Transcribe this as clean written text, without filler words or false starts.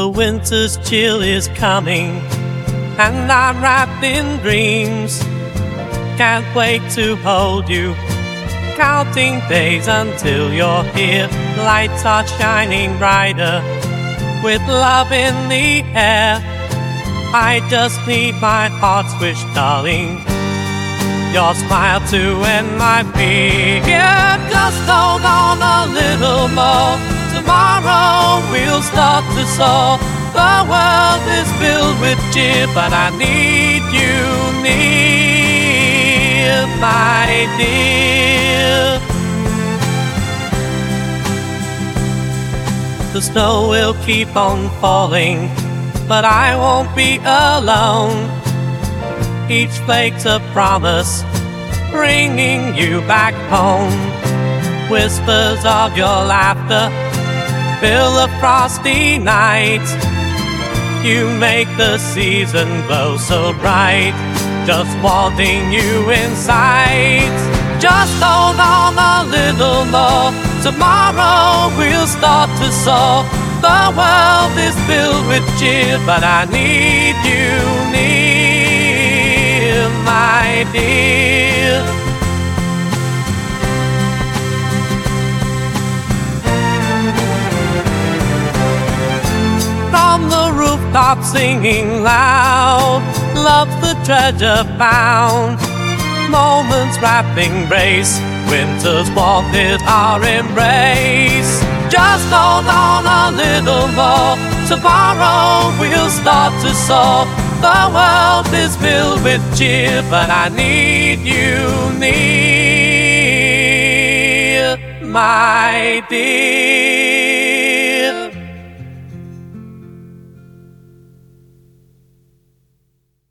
The winter's chill is coming, and I'm wrapped in dreams. Can't wait to hold you, counting days until you're here. Lights are shining brighter, with love in the air. I just need my heart's wish, darling, your smile to end my fear. Just hold on a little more. Tomorrow we'll start to soar. The world is filled with cheer, but I need you near, my dear. The snow will keep on falling, but I won't be alone. Each flake's a promise, bringing you back home. Whispers of your laughter fill the frosty night. You make the season glow so bright, just wanting you inside. Just hold on a little more. Tomorrow we'll start to soar. The world is filled with cheer, but I need you near, my dear. From the rooftop singing loud, love's the treasure found. Moments wrapped in grace, winter's warmth is our embrace. Just hold on a little more. Tomorrow we'll start to soar. The world is filled with cheer, but I need you near, my dear.